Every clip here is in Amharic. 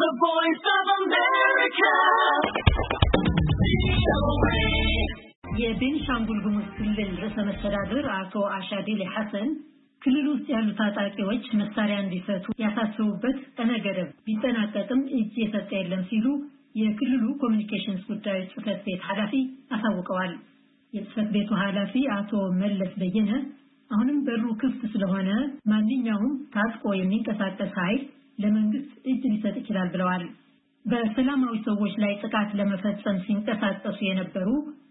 The Voice of America. የቤንሻንጉል ጉሙዝ ክልል ርዕሰ መስተዳድር አቶ አሻዲሊ ሐሰን ክልሉ ውስጥ ያሉ ታጣቂዎች መሳሪያ እንዲፈቱ ያሳሰቡበት ቀነ ገደብ ቢጠናቀቅም እጅ የሰጠ የለም ሲሉ የክልሉ ኮሚኒኬሽንስ ጉዳዮች ጽሕፈት ቤት ኃላፊ አሳውቀዋል። የጽሕፈት ቤቱ ኃላፊ አቶ መለስ በየነ አሁንም በሩ ክፍት ስለሆነ ማንኛውም ታጥቆ የሚንቀሳቀስ ኃይል ለመንግስት እጅ ሊሰጥ ይችላል ብለዋል። በሰላማዊ ሰዎች ላይ ጥቃት ለመፈጸም ሲንቀሳቀሱ የነበሩ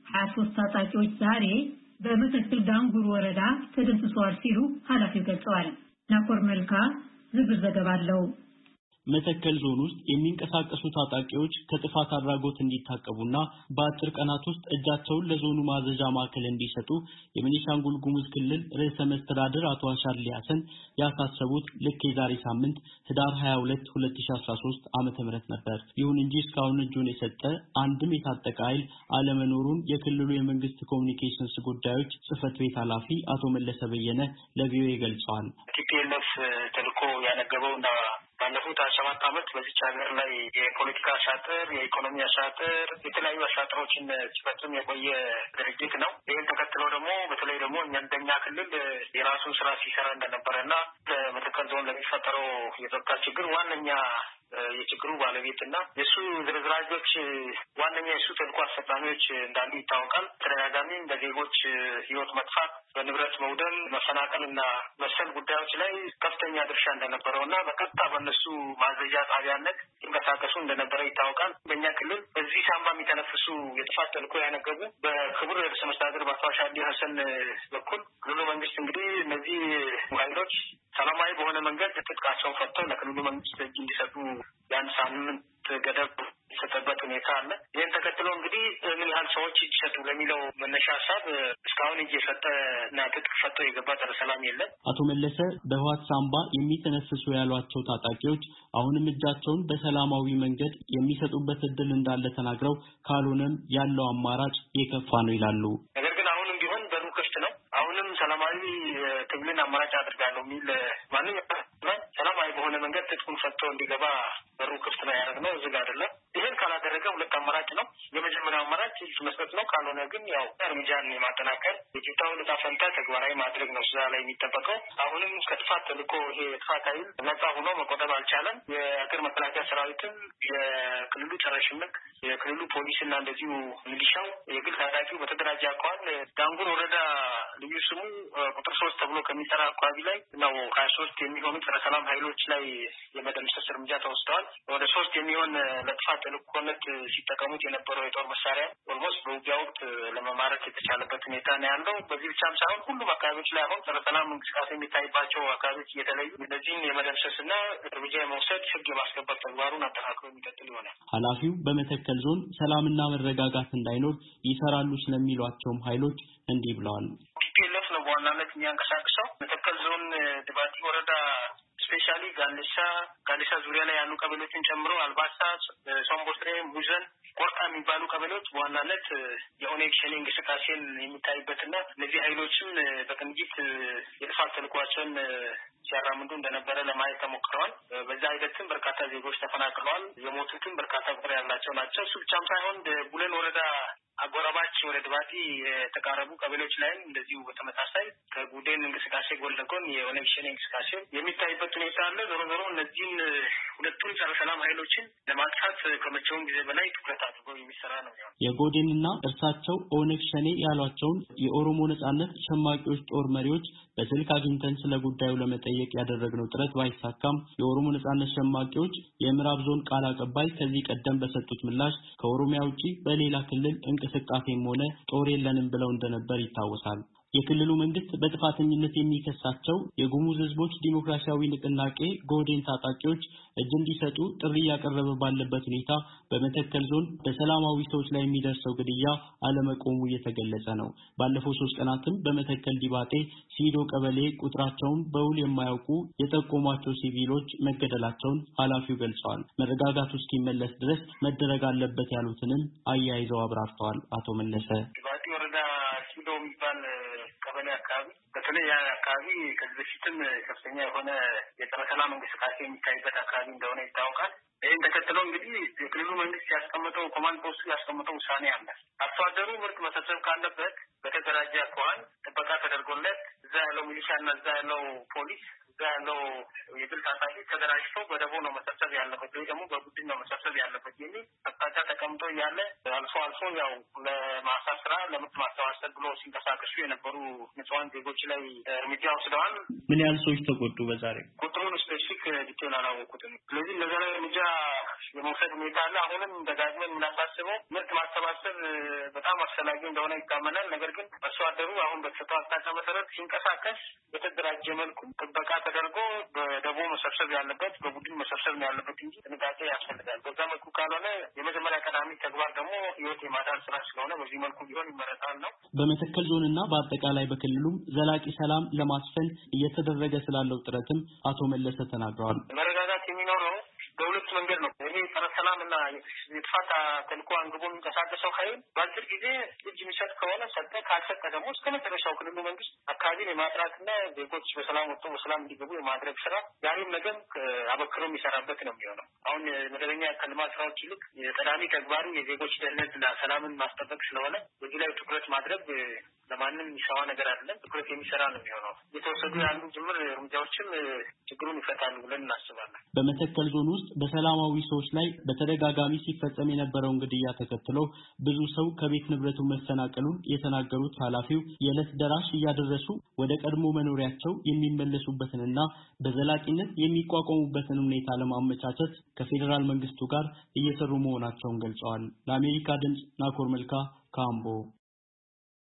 23 ታጣቂዎች ዛሬ በመተከል ዳንጉር ወረዳ ተደምስሰዋል ሲሉ ኃላፊው ገልጸዋል። ናኮር መልካ ዝርዝር ዘገባ አለው። መተከል ዞን ውስጥ የሚንቀሳቀሱ ታጣቂዎች ከጥፋት አድራጎት እንዲታቀቡና በአጭር ቀናት ውስጥ እጃቸውን ለዞኑ ማዘዣ ማዕከል እንዲሰጡ የቤኒሻንጉል ጉሙዝ ክልል ርዕሰ መስተዳድር አቶ አሻድሊ ሐሰን ያሳሰቡት ልክ የዛሬ ሳምንት ህዳር 22 2013 ዓመተ ምህረት ነበር። ይሁን እንጂ እስካሁን እጁን የሰጠ አንድም የታጠቀ ኃይል አለመኖሩን የክልሉ የመንግስት ኮሚኒኬሽንስ ጉዳዮች ጽሕፈት ቤት ኃላፊ አቶ መለሰ በየነ ለቪኦኤ ገልጸዋል። ቲፒኤልኤፍ ተልዕኮ ያነገበውና ባለፉት 7 ዓመት በዚህ ሀገር ላይ የፖለቲካ አሻጥር፣ የኢኮኖሚ አሻጥር፣ የተለያዩ አሻጥሮችን ሲፈጽም የቆየ ድርጅት ነው። ይህን ተከትሎ ደግሞ በተለይ ደግሞ እንደኛ ክልል የራሱን ስራ ሲሰራ እንደነበረና በመተከል ዞን ለሚፈጠረው የጸጥታ ችግር ዋነኛ የችግሩ ባለቤትና የሱ ዝርዝራጆች ዋነኛ የሱ ተልዕኮ አስፈጻሚዎች እንዳሉ ይታወቃል። ተደጋጋሚ በዜጎች ህይወት መጥፋት፣ በንብረት መውደም፣ መፈናቀልና መሰል ጉዳዮች ላይ ከፍተኛ ድርሻ እንደነበረውና በቀጥታ በእነሱ ማዘዣ ጣቢያነት ሲንቀሳቀሱ እንደነበረ ይታወቃል። በእኛ ክልል በዚህ ሳንባ የሚተነፍሱ የጥፋት ተልዕኮ ያነገቡ በክቡር ርዕሰ መስተዳድር አቶ አሻድሊ ሐሰን በኩል ክልሉ መንግስት እንግዲህ እነዚህ ኃይሎች ሰላማዊ በሆነ መንገድ ትጥቃቸውን ፈተው ለክልሉ መንግስት እጅ እንዲሰጡ ያን ሳምንት ገደብ የተሰጠበት ሁኔታ አለ። ይህን ተከትሎ እንግዲህ ምን ያህል ሰዎች እጅ ሰጡ ለሚለው መነሻ ሀሳብ እስካሁን እጅ የሰጠ እና ትጥቅ ፈቶ የገባ ጸረ ሰላም የለም። አቶ መለሰ በህወሓት ሳንባ የሚተነፍሱ ያሏቸው ታጣቂዎች አሁንም እጃቸውን በሰላማዊ መንገድ የሚሰጡበት እድል እንዳለ ተናግረው ካልሆነም ያለው አማራጭ የከፋ ነው ይላሉ። ነገር ግን አሁንም ቢሆን በሩ ክፍት ነው። አሁንም ሰላማዊ ትግልን አማራጭ አድርጋለሁ የሚል ማንኛውም ሰላማዊ በሆነ መንገድ ትጥቁን ፈቶ እንዲገባ በሩ ክፍት ነው ያደረግነው። እዚህ ጋር አይደለም። ይህን ካላደረገ ሁለት አማራጭ ነው። የመጀመሪያው አማራጭ እጅ መስጠት ነው። ካልሆነ ግን ያው እርምጃን የማጠናከር የጭታውን ዕጣ ፈንታ ተግባራዊ ማድረግ ነው እዛ ላይ የሚጠበቀው። አሁንም ከጥፋት ተልዕኮ ይሄ የጥፋት ኃይል ነጻ ሆኖ መቆጠብ አልቻለም። የሀገር መከላከያ ሰራዊትም፣ የክልሉ ጸረ ሽምቅ፣ የክልሉ ፖሊስና እንደዚሁ ሚሊሻው፣ የግል ታጣቂው በተደራጀ አኳኋን ዳንጉር ወረዳ ልዩ ስሙ ቁጥር 3 ተብሎ ከሚጠራ አካባቢ ላይ ነው 23 የሚሆኑ ጸረ ሰላም ኃይሎች ላይ የመደምሰስ እርምጃ ተወስደዋል። ወደ 3 የሚሆን ለጥፋት ተልዕኮነት ሲጠቀሙት የነበረው የጦር መሳሪያ ኦልሞስት በውጊያ ወቅት ለመማረክ የተቻለበት ሁኔታ ነው ያለው። በዚህ ብቻም ሳይሆን ሁሉም አካባቢዎች ላይ አሁን ጸረ ሰላም እንቅስቃሴ የሚታይባቸው አካባቢዎች እየተለዩ እነዚህን የመደምሰስና እርምጃ የመውሰድ ህግ የማስከበር ተግባሩን አጠናክሮ የሚቀጥል ይሆናል። ኃላፊው በመተከል ዞን ሰላምና መረጋጋት እንዳይኖር ይሰራሉ ስለሚሏቸውም ኃይሎች እንዲህ ብለዋል። ቲፒኤልኤፍ ነው በዋናነት የሚያንቀሳቅሰው። መተከል ዞን ድባቲ ወረዳ ስፔሻሊ ጋሌሳ ዙሪያ ላይ ያሉ ቀበሌዎችን ጨምሮ አልባሳ፣ ሶምቦስሬ፣ ሙዘን፣ ቆርጣ የሚባሉ ቀበሌዎች በዋናነት የኦነግ ሸኔ እንቅስቃሴን የሚታይበትና እነዚህ ኃይሎችም በቅንጅት የጥፋት ተልዕኳቸውን ሲያራምዱ እንደነበረ ለማየት ተሞክረዋል። በዛ ሂደትም በርካታ ዜጎች ተፈናቅለዋል። የሞቱትም በርካታ ቁጥር ያላቸው ናቸው። እሱ ብቻም ሳይሆን ቡለን ወረዳ አጎራባች ወደ ድባቲ የተቃረቡ ቀበሌዎች ላይም እንደዚሁ በተመሳሳይ ከጉዴን እንቅስቃሴ ጎን ለጎን የኦነግ ሸኔ እንቅስቃሴ የሚታይበት ሁኔታ አለ። ዞሮ ዞሮ እነዚህን ሁለቱን ጸረ ሰላም ኃይሎችን ለማጥፋት ከመቼውም ጊዜ በላይ ትኩረት አድርጎ የሚሰራ ነው። የጎዴንና እርሳቸው ኦነግ ሸኔ ያሏቸውን የኦሮሞ ነጻነት ሸማቂዎች ጦር መሪዎች በስልክ አግኝተን ስለ ጉዳዩ ለመጠየቅ ያደረግነው ጥረት ባይሳካም የኦሮሞ ነጻነት ሸማቂዎች የምዕራብ ዞን ቃል አቀባይ ከዚህ ቀደም በሰጡት ምላሽ ከኦሮሚያ ውጪ በሌላ ክልል እንቅስቃሴም ሆነ ጦር የለንም ብለው እንደነበር ይታወሳል። የክልሉ መንግስት በጥፋተኝነት የሚከሳቸው የጉሙዝ ህዝቦች ዲሞክራሲያዊ ንቅናቄ ጎዴን ታጣቂዎች እጅ እንዲሰጡ ጥሪ ያቀረበ ባለበት ሁኔታ በመተከል ዞን በሰላማዊ ሰዎች ላይ የሚደርሰው ግድያ አለመቆሙ እየተገለጸ ነው። ባለፈው 3 ቀናትም በመተከል ዲባጤ ሲዶ ቀበሌ ቁጥራቸውን በውል የማያውቁ የጠቆሟቸው ሲቪሎች መገደላቸውን ኃላፊው ገልጸዋል። መረጋጋቱ እስኪመለስ ድረስ መደረግ አለበት ያሉትንም አያይዘው አብራርተዋል። አቶ መለሰ ዲባጤ ወረዳ ሲዶ የሚባል ቀበሌ አካባቢ በተለይ ያ አካባቢ ከዚህ በፊትም ከፍተኛ የሆነ የጸረ ሰላም እንቅስቃሴ የሚታይበት አካባቢ እንደሆነ ይታወቃል። ይህን ተከትሎ ተከትሎ እንግዲህ የክልሉ መንግስት ያስቀመጠው ኮማንድ ፖስቱ ያስቀመጠው ውሳኔ አለ። አርሶ አደሩ ምርት መሰብሰብ ካለበት በተደራጀ አኳኋን ጥበቃ ተደርጎለት እዛ ያለው ሚሊሻና እዛ ያለው ፖሊስ እዛ ያለው የግል ታጣቂ ተደራጅተው በደቦ ነው መሰብሰብ ያለበት ወይ ደግሞ በቡድን ነው መሰብሰብ ያለበት የሚል አቅጣጫ ተቀምጦ እያለ አልፎ ያው ለማሳ ስራ ለምርት ማሰባሰብ ብሎ ሲንቀሳቀሱ የነበሩ ንጹሃን ዜጎች ላይ እርምጃ ወስደዋል። ምን ያህል ሰዎች ተጎዱ? በዛሬ ቁጥሩን ስፔሲፊክ ዲቴል አላወቁትም። ስለዚህ ለዛ ላይ እርምጃ የመውሰድ ሁኔታ አለ። አሁንም ደጋግመን የምናሳስበው ምርት ማሰባሰብ በጣም አስፈላጊ እንደሆነ ይታመናል። ነገር ግን አርሶ አደሩ አሁን በተሰጠው አቅጣጫ መሰረት ሲንቀሳቀስ በተደራጀ መልኩ ጥበቃ ተደርጎ በደቦ መሰብሰብ ያለበት በቡድን መሰብሰብ ነው ያለበት እንጂ ጥንቃቄ ያስፈልጋል። በዛ መልኩ ካልሆነ የመጀመሪያ ቀዳሚ ተግባር ደግሞ ህይወት የማዳን ስራ ስለሆነ በዚህ መልኩ ቢሆን ይመረጣል ነው። በመተከል ዞንና በአጠቃላይ በክልሉም ዘላቂ ሰላም ለማስፈን እየተደረገ ስላለው ጥረትም አቶ መለሰ ተናግረዋል። መረጋጋት የሚኖረው በሁለት መንገድ ነው። ይሄ ጸረ ሰላምና የጥፋት ተልዕኮ አንግቦ የሚንቀሳቀሰው ኃይል በአጭር ጊዜ እጅ የሚሰጥ ከሆነ ሰጠ፣ ካልሰጠ ደግሞ እስከ መጨረሻው ክልሉ መንግስት አካባቢን የማጥራትና ዜጎች በሰላም ወጥቶ በሰላም እንዲገቡ የማድረግ ስራ ዛሬም ነገም አበክሮ የሚሰራበት ነው የሚሆነው። አሁን መደበኛ ከልማት ስራዎች ይልቅ የቀዳሚ ተግባሩ የዜጎች ደህንነትና ሰላምን ማስጠበቅ ስለሆነ በዚህ ላይ ትኩረት ማድረግ ለማንም የሚሰዋ ነገር አይደለም። ትኩረት የሚሰራ ነው የሚሆነው። የተወሰዱ ያሉ ጅምር እርምጃዎችም ችግሩን ይፈታሉ ብለን እናስባለን። በመተከል ዞን ውስጥ በሰላማዊ ሰዎች ላይ በተደጋጋሚ ሲፈጸም የነበረው ግድያ ተከትሎ ብዙ ሰው ከቤት ንብረቱ መፈናቀሉን የተናገሩት ኃላፊው የዕለት ደራሽ እያደረሱ ወደ ቀድሞ መኖሪያቸው የሚመለሱበትንና በዘላቂነት የሚቋቋሙበትን ሁኔታ ለማመቻቸት ከፌዴራል መንግስቱ ጋር እየሰሩ መሆናቸውን ገልጸዋል። ለአሜሪካ ድምጽ ናኮር መልካ ካምቦ